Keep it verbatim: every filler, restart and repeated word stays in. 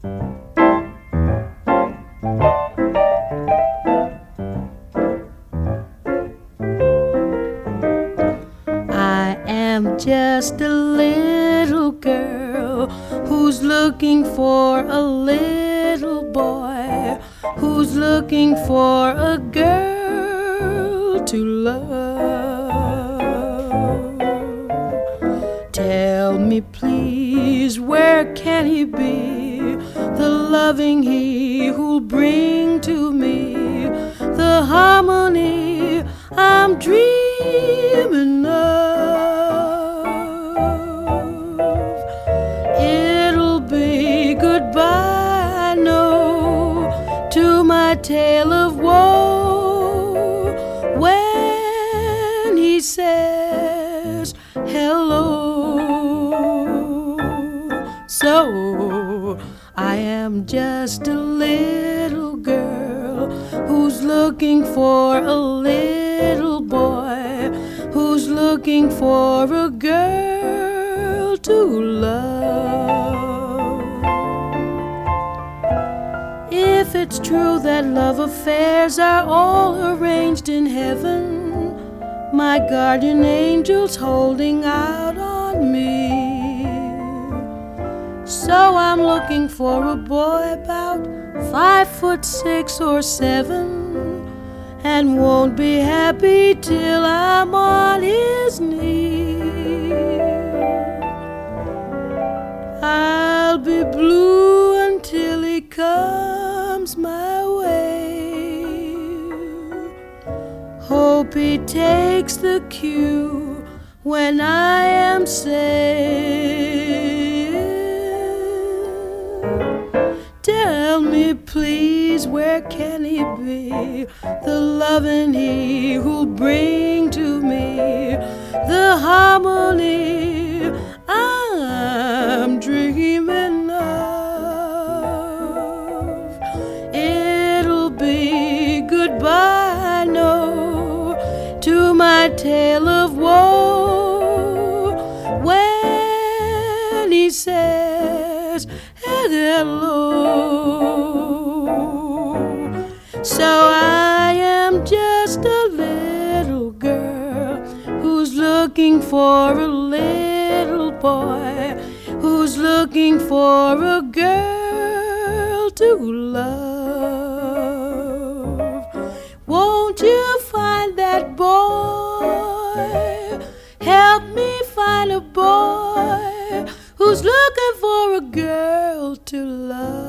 I am just a little girl who's looking for a little boy, who's looking for a girl to love. Tell me please, where can he be, the loving he who'll bring to me the harmony I'm dreaming of. It'll be goodbye, I know, to my tale of woe when he says hello. So I am just a little girl who's looking for a little boy, who's looking for a girl to love. If it's true that love affairs are all arranged in heaven, my guardian angel's holding out on me. So I'm looking for a boy about five foot six or seven, and won't be happy till I'm on his knee. I'll be blue until he comes my way. Hope he takes the cue when I am saying, tell me please, where can he be, the loving he who'll bring to me the harmony I'm dreaming of. It'll be goodbye, I know, to my tale of woe when he says hello. So I am just a little girl who's looking for a little boy, who's looking for a girl to love. Won't you find that boy? Help me find a boy who's looking for a girl to love.